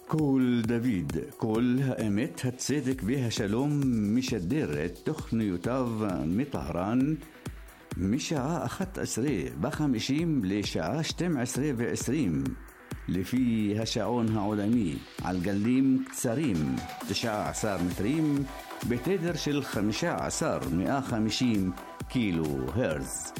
כל דוד, כל האמת, הצדק והשלום משדרת תוכניותיו מטהרן משעה 11:50 לשעה 12:20 לפי השעון העולמי על גלים קצרים 19 מטרים בתדר של 15,150 קילו הרץ.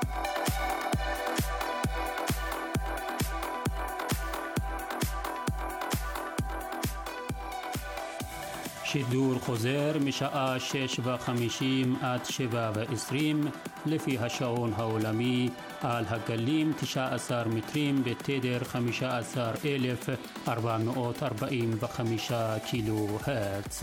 שידור חוזר משעה 6:50 עד 7:20 לפי השעון העולמי על הגלים 19 מטרים בתדר 15,445 קילו הרץ.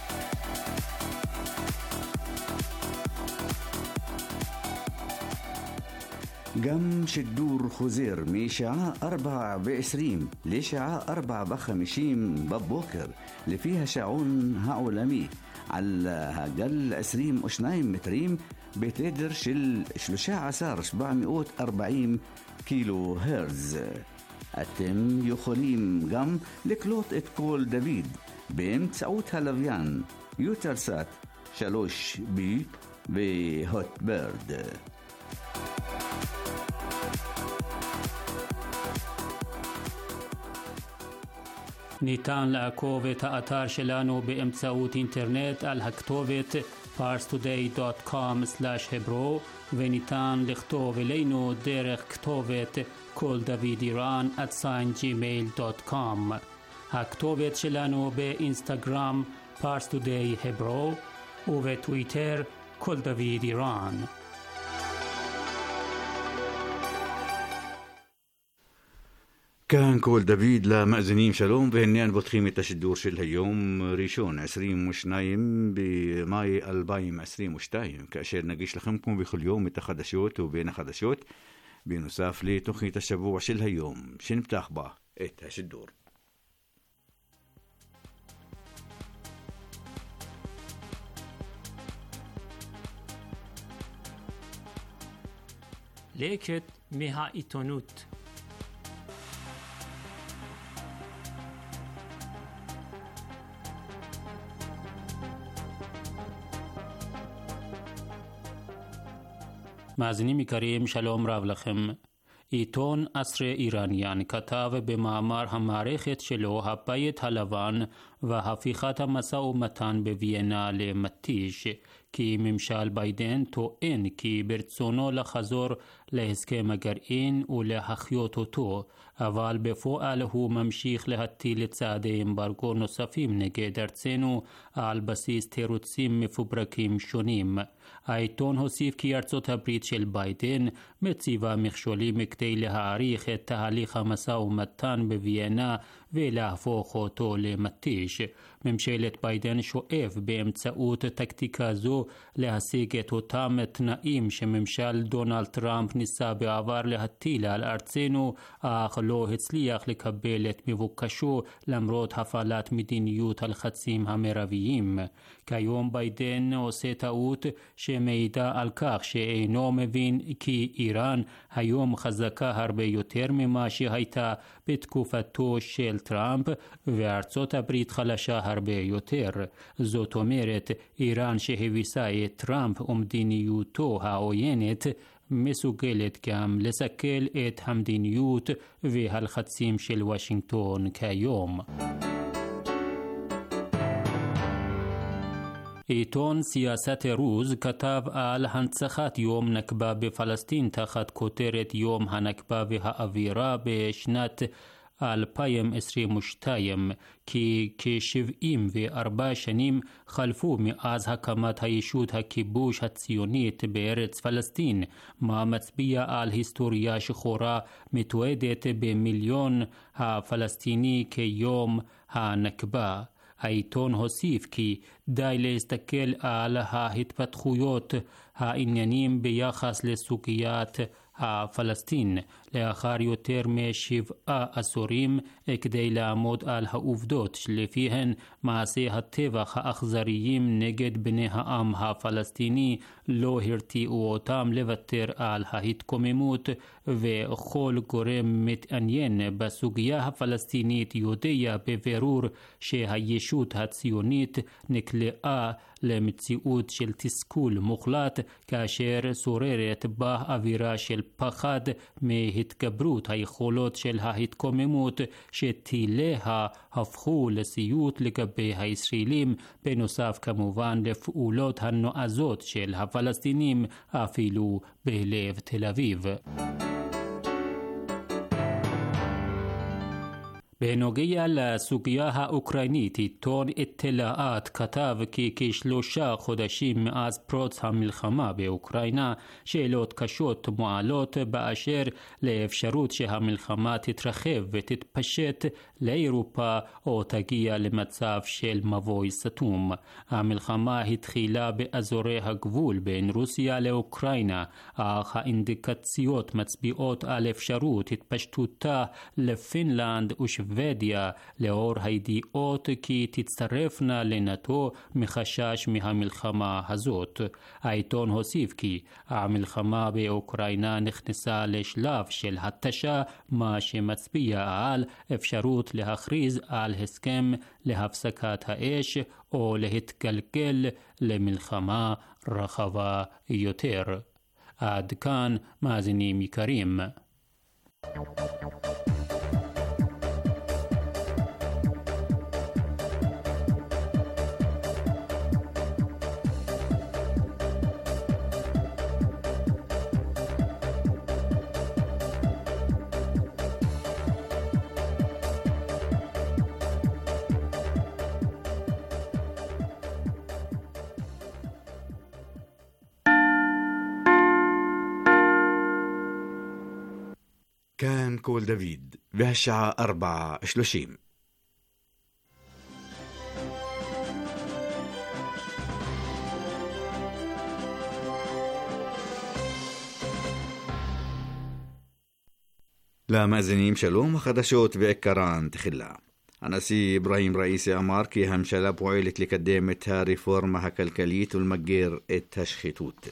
גם שידור חוזר משעה 4:20 לשעה 4:50 בבוקר לפי השעון העולמי על הגל 22 מטרים בתדר של 13,740 קילו הרץ. אתם יכולים גם לקלוט את קול דוד באמצעות הלוויין יוטלסאט 3B והוטברד. ניתן לעקוב את האתר שלנו באמצעות אינטרנט על הכתובת parstoday.com/hebro וניתן לכתוב אלינו דרך כתובת כל דוד איראן @gmail.com. הכתובת שלנו באינסטגרם parstoday hebro ובטוויטר כל דוד איראן. כאן כל דוד למאזינים שלום, והנה פותחים את השידור של היום ראשון 22 במאי 2022, כאשר נגיש לכם כמו בכל יום את החדשות ובין החדשות בנוסף לתוכנית השבוע של היום שנפתח בה את השידור. לקט מהעיתונות. מאזינים יקרים, שלום רב לכם. עיתון אסרי איראניאן כתב במאמר המערכת שלו הבית הלבן והפיכת המשא ומתן בוויינה למתיש, כי ממשל ביידן טוען כי ברצונו לחזור להסכם הגרעין ולהחיות אותו, אבל בפועל הוא ממשיך להטיל צעדי אמברגו נוספים נגד ארצנו על בסיס תירוצים מפוברקים שונים. העיתון הוסיף כי ארצות הברית של ביידן מציבה מכשולים כדי להעריך את תהליך המשא ומתן בוויינה ולהפוך אותו למתיש. ממשלת ביידן שואף באמצעות טקטיקה זו להשיג את אותם תנאים שממשל דונלד טראמפ ניסה בעבר להטיל על ארצנו, אך לא הצליח לקבל את מבוקשו למרות הפעלת מדיניות הלחצים המרביים. כיום ביידן עושה טעות שמעידה על כך שאינו מבין כי איראן היום חזקה הרבה יותר ממה שהייתה בתקופתו של טראמפ, וארצות הברית חלשה הרבה יותר. זאת אומרת, איראן שהביסה את טראמפ ומדיניותו העוינת מסוגלת גם לסכל את המדיניות והלחצים של וושינגטון כיום. עיתון סיאסת רוז כתב על הנצחת יום נכבה בפלסטין תחת כותרת יום הנכבה והאווירה בשנת 2022, כי כ-74 שנים חלפו מאז הקמת הישות הכיבוש הציונית בארץ פלסטין, מה מצביע על היסטוריה שחורה מתועדת במיליון הפלסטיני כיום הנכבה. העיתון הוסיף כי די להסתכל על ההתפתחויות העניינים ביחס לסוגיית הפלסטין, לאחר יותר מ7 עשורים כדי לעמוד על העובדות שלפיהן מעשי הטבח האכזריים נגד בני העם הפלסטיני לא הרתיעו אותם לוותר על ההתקוממות, וכל גורם מתעניין בסוגיה הפלסטינית יודע בבירור שהישות הציונית נקלעה למציאות של תסכול מוחלט כאשר שוררת בה אווירה של פחד מהתגברות היכולות של ההתקוממות שטיליה הפכו לסיוט לגבי הישראלים, בנוסף כמובן לפעולות הנועזות של הפלסטינים אפילו בלב תל אביב. בנוגע לסוגיה האוקראינית, עיתון איתלעת כתב כי כ3 חודשים מאז פרוץ המלחמה באוקראינה שאלות קשות מועלות באשר לאפשרות שהמלחמה תתרחב ותתפשט לאירופה או תגיע למצב של מבוי סתום. המלחמה התחילה באזורי הגבול בין רוסיה לאוקראינה, אך האינדיקציות מצביעות על אפשרות התפשטותה לפינלנד ושוודיה לאור הידיעות כי תצטרפנה לנאט"ו מחשש מהמלחמה הזאת. העיתון הוסיף כי המלחמה באוקראינה נכנסה לשלב של התשה, מה שמצביע על אפשרות להכריז על הסכם להפסקת האש או להתגלגל למלחמה רחבה יותר. עד כאן מאזינים יקרים. כאן קול דוד, והשעה 4:30. למאזינים שלום, החדשות ועיקרן תחילה. הנשיא אברהים ראיסי אמר כי הממשלה פועלת לקדם את הרפורמה הכלכלית ולמגר את השחיתות.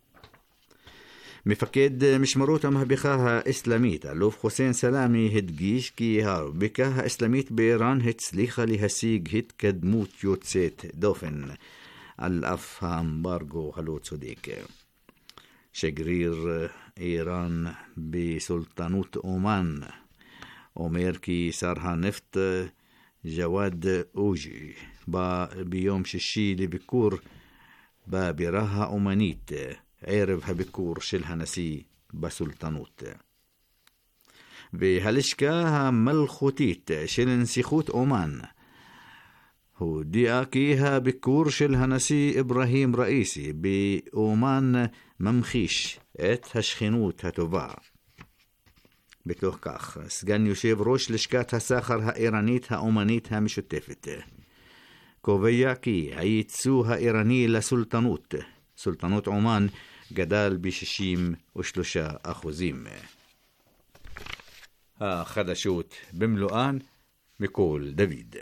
מפקד משמרות המהפכה האסלאמית, אלוף חוסיין סלאמי, הדגיש כי הרפובליקה האסלאמית באיראן הצליחה להשיג התקדמות יוצאת דופן על אף האמברגו הלא צודק. שגריר איראן בסולטנות אומן אומר כי שר הנפט ג'וואד אוג'י בא ביום שישי לביקור בבירה האומנית ערב הביקור של הנשיא בסולטנות. והלשכה המלכותית של נסיכות אומן הודיעה כי הביקור של הנשיא אברהים ראיסי באומן ממחיש את השכנות הטובה. בתוך כך, סגן יושב ראש לשכת הסחר האיראנית האומנית המשותפת קובע כי הייצוא האיראני לסולטנות, סולטנות אומן, גדל ב-63%. החדשות במלואן מקול דוד.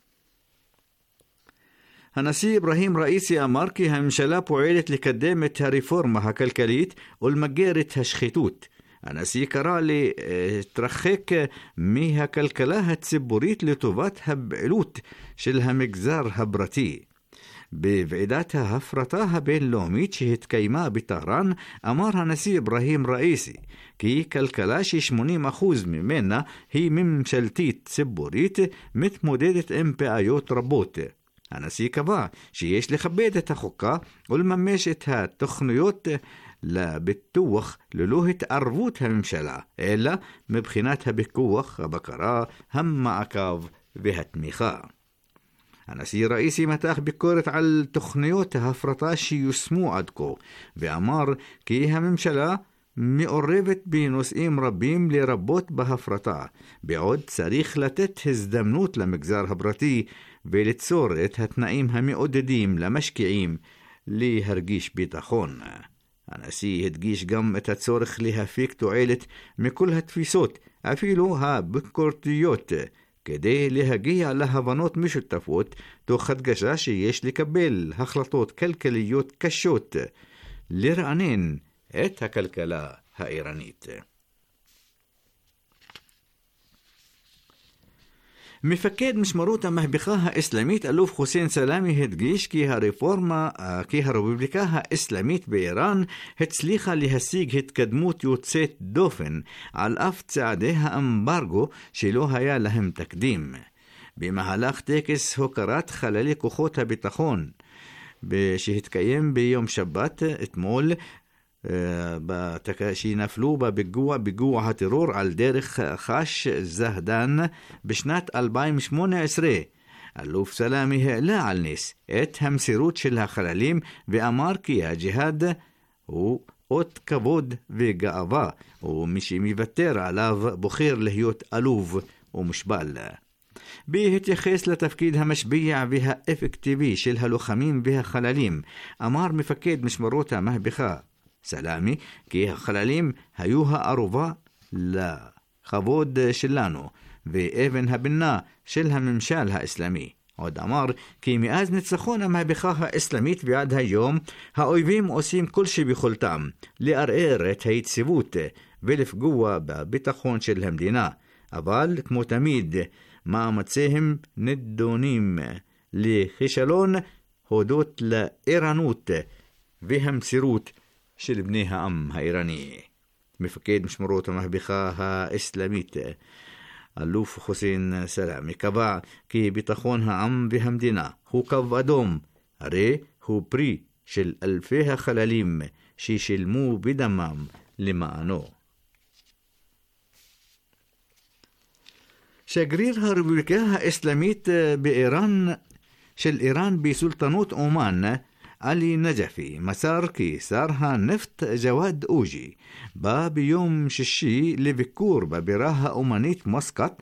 הנשיא אברהים ראיסי אמר כי הממשלה פועלת לקדם את הרפורמה הכלכלית ולמגר את השחיתות. הנשיא קרא להתרחק מהכלכלה הציבורית לטובת הפעילות של המגזר הפרטי. בוועידת ההפרטה הבינלאומית שהתקיימה בטהרן אמר הנשיא אברהים ראיסי כי כלכלה ש80% ממנה היא ממשלתית ציבורית מתמודדת עם בעיות רבות. הנשיא קבע שיש לכבד את החוקה ולממש את התוכניות לביטוח ללא התערבות הממשלה, אלא מבחינת הפיקוח, הבקרה, המעקב והתמיכה. הנשיא ראיסי מתח ביקורת על תוכניות ההפרטה שיושמו עד כה, ואמר כי הממשלה מעורבת בנושאים רבים לרבות בהפרטה, בעוד צריך לתת הזדמנות למגזר הפרטי וליצור את התנאים המעודדים למשקיעים להרגיש ביטחון. הנשיא הדגיש גם את הצורך להפיק תועלת מכל התפיסות, אפילו הביקורתיות, כדי להגיע להבנות משותפות, תוך הדגשה שיש לקבל החלטות כלכליות קשות, לרענן את הכלכלה האיראנית. מפקד משמרות המהפכה האסלאמית אלוף חוסיין סלאמי הדגיש כי הרפובליקה האסלאמית באיראן הצליחה להשיג התקדמות יוצאת דופן על אף צעדי האמברגו שלא היה להם תקדים. במהלך טקס הוקרת חללי כוחות הביטחון שהתקיים ביום שבת אתמול, שנפלו בפיגוע הטרור על דרך חש זהדן בשנת 2018. אלוף סלאמי העלה על נס את המסירות של החללים ואמר כי הג'יהאד הוא אות כבוד וגאווה, ומי שמוותר עליו בוחר להיות עלוב ומושבל. בהתייחס לתפקיד המשביע והאפקטיבי של הלוחמים והחללים, אמר מפקד משמרות המהפכה סלאמי כי החללים היו הערובה לכבוד שלנו ואבן הפינה של הממשל האסלאמי. עוד אמר כי מאז ניצחון המהפכה האסלאמית ועד היום האויבים עושים כל שביכולתם לערער את היציבות ולפגוע בביטחון של המדינה, אבל כמו תמיד מאמציהם נידונים לכישלון הודות לערנות והמסירות של בני העם האיראני. מפקד משמרות המהפכה האסלאמית אלוף חוסיין סלאמי קבע כי ביטחון העם והמדינה הוא קו אדום, הרי הוא פרי של אלפי החללים ששילמו בדמם למענו. שגריר הרפובליקה האסלאמית של איראן בסולטנות עומאן עלי נג'פי מסר כי שר הנפט ג'וואד אוג'י בא ביום שישי לביקור בבירה האומנית מסקט,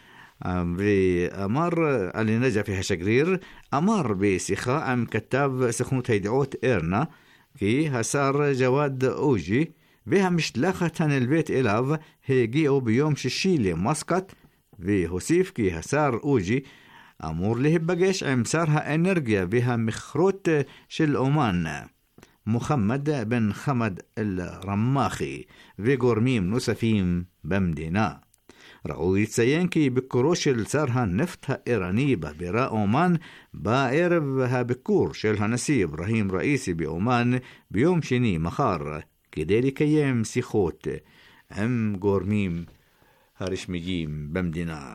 ואמר עלי נג'פי השגריר אמר בשיחה עם כתב סוכנות הידיעות אירנה כי השר ג'וואד אוג'י והמשלחת הנלווית אליו הגיעו ביום שישי למסקט, והוסיף כי השר אוג'י אמור להיפגש עם שר האנרגיה והמכרות של אומן מוחמד בן חמד אל-רמאחי וגורמים נוספים במדינה. ראוי לציין כי ביקורו של שר הנפט האיראני בבירה אומן בערב הביקור של הנשיא אברהים ראיסי באומן ביום שני מחר, כדי לקיים שיחות עם גורמים הרשמיים במדינה.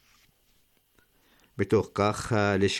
בתוך כך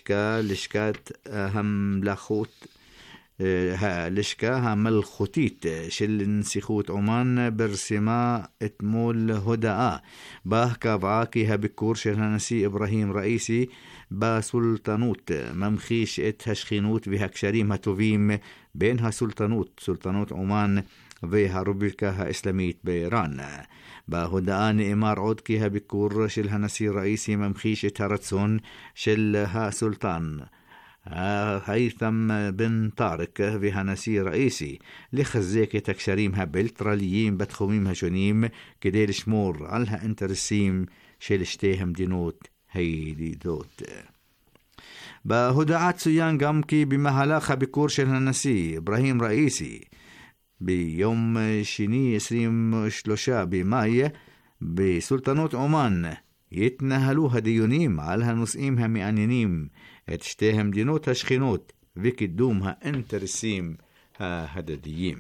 הלשכה המלכותית של נסיכות עומאן פרסמה אתמול הודעה בה קבעה כי הביקור של הנשיא אברהים ראיסי בסולטנות ממחיש את השכנות והקשרים הטובים בין סולטנות עומאן והרפובליקה האסלאמית באיראן. בהודעה נאמר עוד כי הביקור של הנשיא ראיסי ממחיש את הרצון של הסולטן הייתם בן טארק והנשיא ראיסי לחזק את הקשרים הבילטרליים בתחומים השונים כדי לשמור על האינטרסים של שתי המדינות הידידות. בהודעה צוין גם כי במהלך הביקור של הנשיא אברהים ראיסי ביום שני 23 במאי בסולטנות עומאן יתנהלו הדיונים על הנושאים המעניינים את שתי המדינות השכנות וקידום האינטרסים ההדדיים.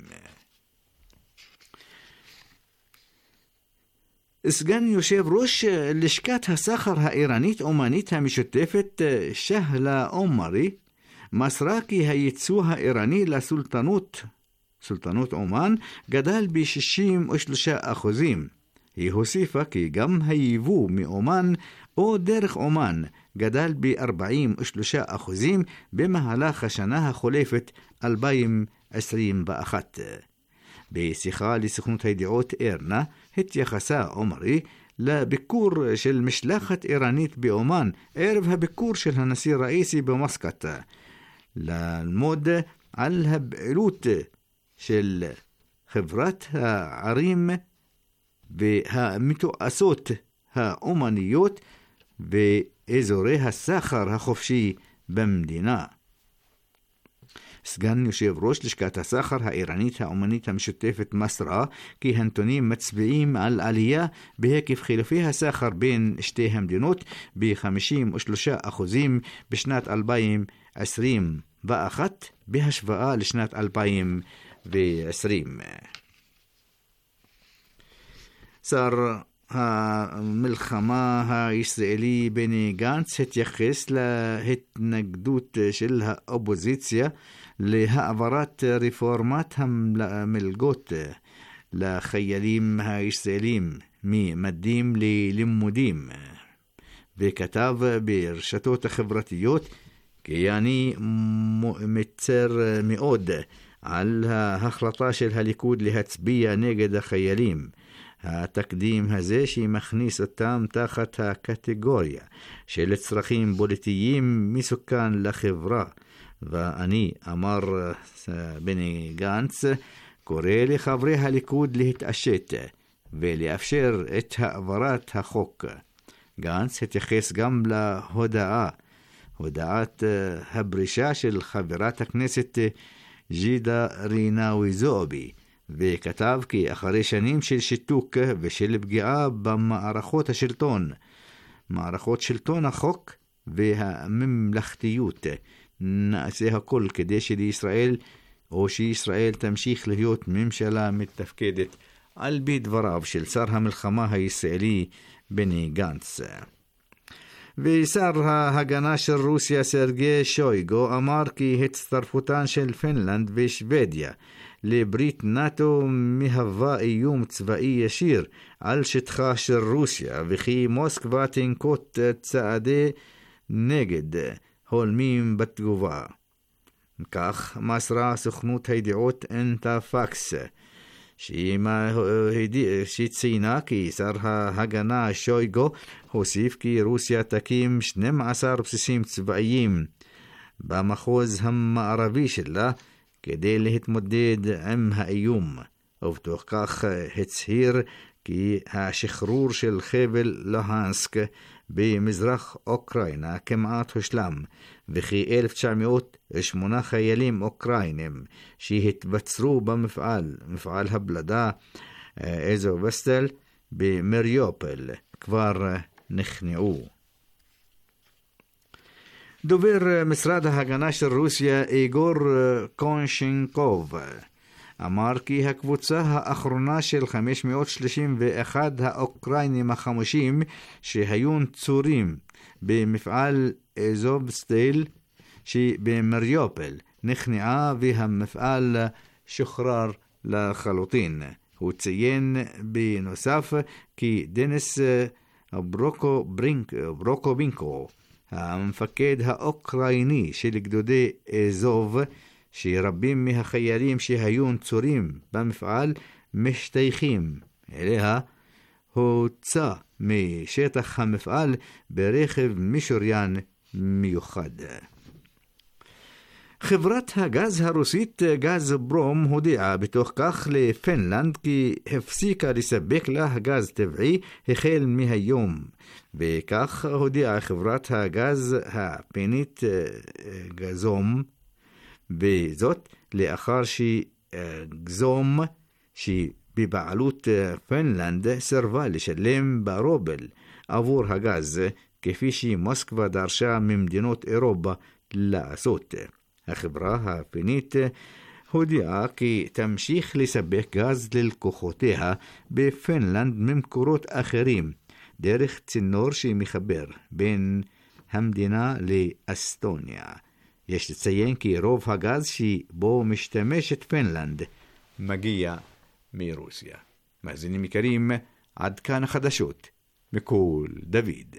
סגן יושב ראש לשכת הסחר האיראנית אומנית המשותפת שהלה עומרי מסרה כי הייצוא האיראני לסולטנות עומאן גדל ב-63%. היא הוסיפה כי גם היבוא מאומן או דרך אומן גדל ב-43% במהלך השנה החולפת 2021. בשיחה לסוכנות הידיעות אירנה התייחסה עומרי לביקור של משלחת איראנית באומן ערב הביקור של הנשיא ראיסי במסקט, ללמוד על הפעילות של חברת הערים והמתועשות האומניות באזורי הסחר החופשי במדינה. סגן יושב ראש לשכת הסחר האיראנית האומנית המשותפת מסרה כי הנתונים מצביעים על עלייה בהיקף חילופי הסחר בין שתי המדינות ב-53% בשנת 2021 בהשוואה לשנת 2020. שר המלחמה הישראלי בני גנץ התייחס להתנגדות של האופוזיציה להעברת רפורמת המלגות לחיילים הישראלים ממדים ללימודים, וכתב ברשתות החברתיות כי אני מצר מאוד על ההחלטה של הליכוד להצביע נגד החיילים. התקדים הזה שמכניס אותם תחת הקטגוריה של צרכים פוליטיים מסוכן לחברה, ואני, אמר בני גנץ, קורא לחברי הליכוד להתעשת ולאפשר את העברת החוק. גנץ התייחס גם הודעת הפרישה של חברת הכנסת ג'ידה רינאוי זועבי, וכתב כי אחרי שנים של שיתוק ושל פגיעה במערכות השלטון, מערכות שלטון החוק והממלכתיות, נעשה הכל כדי שישראל תמשיך להיות ממשלה מתפקדת, על פי דבריו של שר המלחמה הישראלי בני גנץ. ושר ההגנה של רוסיה סרגי שויגו אמר כי הצטרפותן של פינלנד ושוודיה לברית נאטו מהווה איום צבאי ישיר על שטחה של רוסיה, וכי מוסקבה תנקוט צעדי נגד הולמים בתגובה. כך מסרה סוכנות הידיעות אינטרפקס, שציינה כי שר ההגנה שויגו הוסיף כי רוסיה תקים 12 בסיסים צבאיים במחוז המערבי שלה כדי להתמודד עם האיום, ובתוך כך הצהיר כי השחרור של חבל לוהנסק במזרח אוקראינה כמעט הושלם, וכי 1908 חיילים אוקראינים שהתבצרו מפעל הבלדה אזובסטל במריופל כבר נכנעו. דובר משרד ההגנה של רוסיה איגור קונשנקוב אמר כי הקבוצה האחרונה של 531 האוקראינים החמושים שהיו נצורים במפעל אזובסטל שבמריופל נכנעה והמפעל שוחרר לחלוטין. הוא ציין בנוסף כי דניס ברוקובינקו, המפקד האוקראיני של גדודי אזוב, שרבים מהחיילים שהיו נצורים במפעל משתייכים אליה, הוצא משטח המפעל ברכב משוריין מיוחד. חברת הגז הרוסית גזברום הודיעה בתוך כך לפינלנד כי הפסיקה לספק לה גז טבעי החל מהיום, וכך הודיעה חברת הגז הפינית גזום, וזאת לאחר שגזום שבבעלות פינלנד סרבה לשלם ברובל עבור הגז כפי שמוסקבה דרשה ממדינות אירופה לעשות. החברה הפינית הודיעה כי תמשיך לספק גז ללקוחותיה בפינלנד ממקורות אחרים דרך צינור שמחבר בין המדינה לאסטוניה. יש לציין כי רוב הגז שבו משתמשת פינלנד מגיע מרוסיה. מאזינים יקרים, עד כאן החדשות מקול דוד.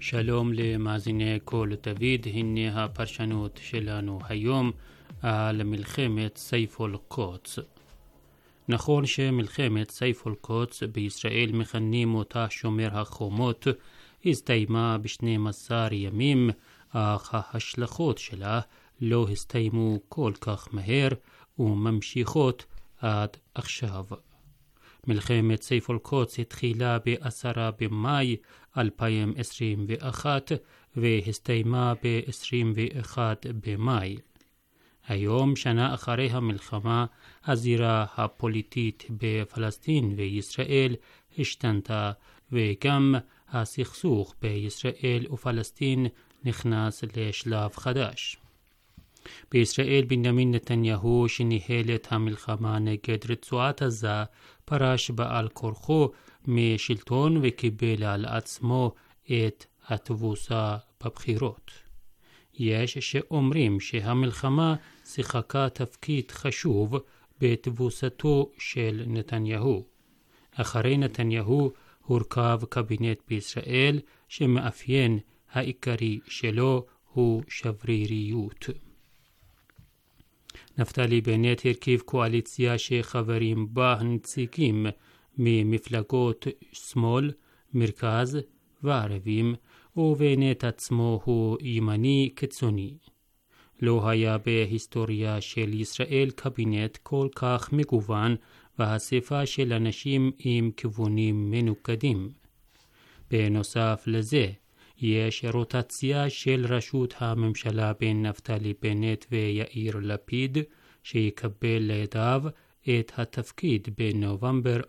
שלום למאזיני כל דוד, הנה הפרשנות שלנו היום על מלחמת סייף אל-קודס. נכון שמלחמת סייף אל-קודס בישראל מכנים אותה שומר החומות, הסתיימה ב12 ימים, אך ההשלכות שלה לא הסתיימו כל כך מהר וממשיכות עד עכשיו. מלחמת סייף אל-קודס התחילה ב10 במאי 2021 והסתיימה ב21 במאי. היום, שנה אחרי המלחמה, הזירה הפוליטית בפלסטין וישראל השתנתה, וגם הסכסוך בישראל ופלסטין נכנס לשלב חדש. בישראל בנימין נתניהו, שניהל את המלחמה נגד רצועת עזה, פרש בעל כורחו משלטון וקיבל על עצמו את התבוסה בבחירות. יש שאומרים שהמלחמה שיחקה תפקיד חשוב בתבוסתו של נתניהו. אחרי נתניהו הורכב קבינט בישראל שמאפיין העיקרי שלו הוא שבריריות. נפתלי בנט הרכיב קואליציה שחברים בה נציגים ממפלגות שמאל, מרכז וערבים, ובנט עצמו הוא ימני קיצוני. לא היה בהיסטוריה של ישראל קבינט כל כך מגוון והאספה של אנשים עם כיוונים מנוגדים. בנוסף לזה, יש רוטציה של ראשות הממשלה בין נפתלי בנט ויאיר לפיד, שיקבל לידיו את התפקיד בנובמבר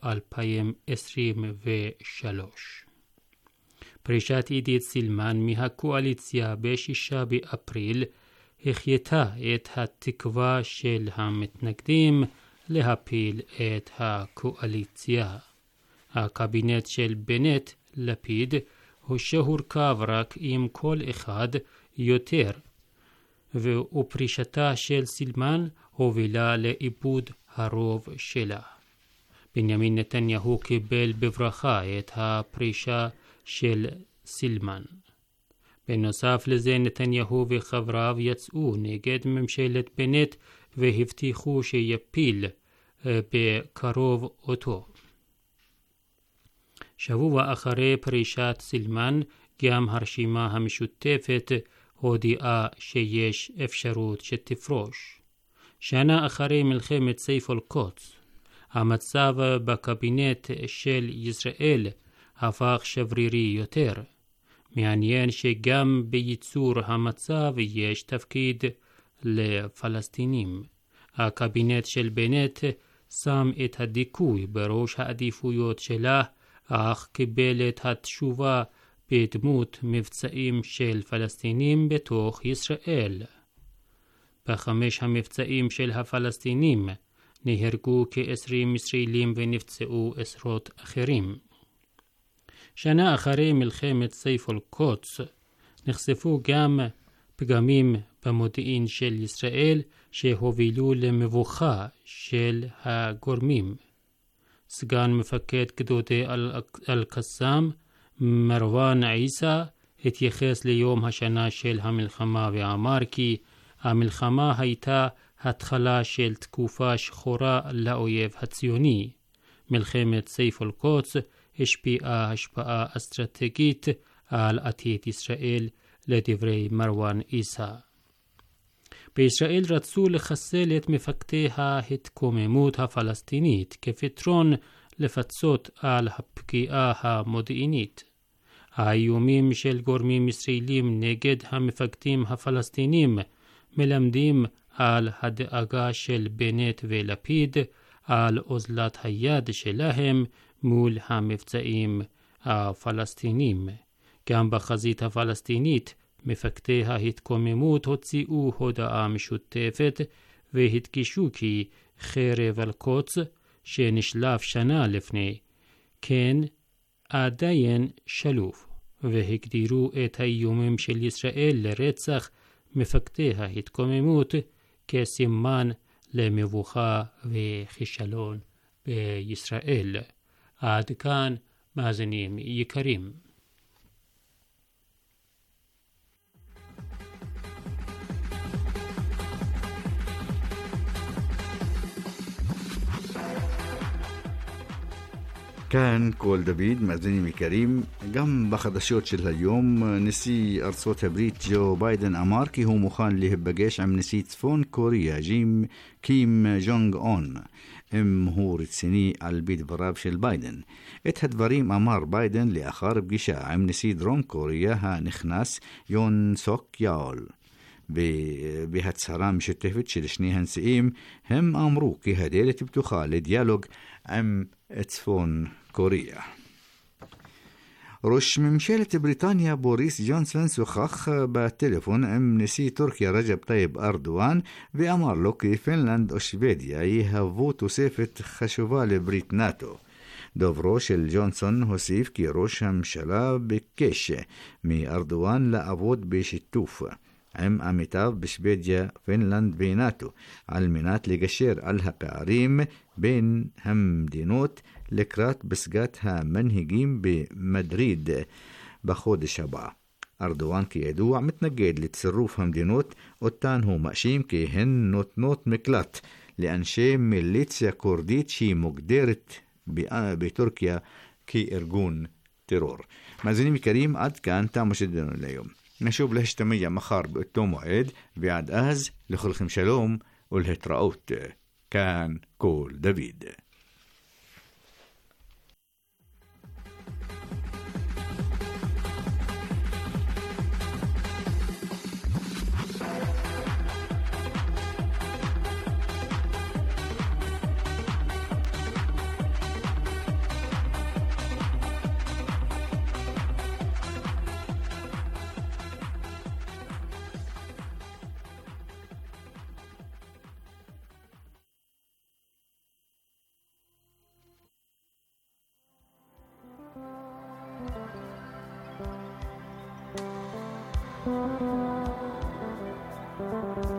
2023. פרישת עידית סילמן מהקואליציה ב6 באפריל החייתה את התקווה של המתנגדים להפיל את הקואליציה. הקבינט של בנט לפיד שהורכב רק עם כל אחד יותר, ופרישתה של סילמן הובילה לאיבוד הרוב שלה. בנימין נתניהו קיבל בברכה את הפרישה של סילמן. בנוסף לזה, נתניהו וחבריו יצאו נגד ממשלת בנט והבטיחו שיפיל בקרוב אותו. שבוע אחרי פרישת סילמן, גם הרשימה המשותפת הודיעה שיש אפשרות שתפרוש. שנה אחרי מלחמת סייף אל-קודס, המצב בקבינט של ישראל הפך שברירי יותר. מעניין שגם בייצור המצב יש תפקיד לפלסטינים. הקבינט של בנט שם את הדיכוי בראש העדיפויות שלה, אך קיבל את התשובה בדמות מבצעים של פלסטינים בתוך ישראל. ב5 המבצעים של הפלסטינים נהרגו כ20 ישראלים ונפצעו עשרות אחרים. שנה אחרי מלחמת סייף אל-קודס נחשפו גם פגמים במודיעין של ישראל שהובילו למבוכה של הגורמים. סגן מפקד גדודי אל-קסאם מרוון עיסא התייחס ליום השנה של המלחמה ואמר כי המלחמה הייתה התחלה של תקופה שחורה לאויב הציוני. מלחמת סייף אל-קודס השפיעה השפעה אסטרטגית על עתיד ישראל, לדברי מרוון עיסא. בישראל רצו לחסל את מפקדי ההתקוממות הפלסטינית כפתרון לפצות על הפגיעה המודיעינית. האיומים של גורמים ישראלים נגד המפקדים הפלסטינים מלמדים על הדאגה של בנט ולפיד, על אוזלת היד שלהם מול המבצעים הפלסטינים. גם בחזית הפלסטינית מפקדי ההתקוממות הוציאו הודעה משותפת והדגישו כי חרב אל-קודס שנשלף שנה לפני כן עדיין שלוף, והגדירו את האיומים של ישראל לרצח מפקדי ההתקוממות כסימן למבוכה וכישלון בישראל. עד כאן מאזינים יקרים. כאן כל דוד, מאזינים יקרים, גם בחדשות של היום, נשיא ארצות הברית ג'ו ביידן אמר כי הוא מוכן להיפגש עם נשיא צפון קוריאה קים ז'ונג און, אם הוא רציני על פי דבריו של ביידן. את הדברים אמר ביידן לאחר פגישה עם נשיא דרום קוריאה הנכנס יון סוק יאול. בהצהרה משותפת של שני הנשיאים הם אמרו כי הדלת פתוחה לדיאלוג עם צפון קוריאה. ראש ממשלת בריטניה בוריס ג'ונסון שוחח בטלפון עם נשיא טורקיה רג'ב טייב ארדואן ואמר לו כי פינלנד או שוודיה יהוו תוספת חשובה לברית נאטו. דוברו של ג'ונסון הוסיף כי ראש הממשלה ביקש מארדואן לעבוד בשיתוף עם עמיתיו בשוודיה, פינלנד ונאטו על מנת לגשר על הפערים בין המדינות לקראת פסגת המנהיגים במדריד בחודש הבא. ארדואן כידוע מתנגד לצירוף המדינות אותן הוא מאשים כי הן נותנות מקלט לאנשי מיליציה קורדית שהיא מוגדרת בטורקיה כארגון טרור. מאזינים יקרים, עד כאן תם שדנו להיום. נשוב להשתמע מחר באותו מועד, ועד אז לכולכם שלום ולהתראות. כאן כל דוד. Thank you.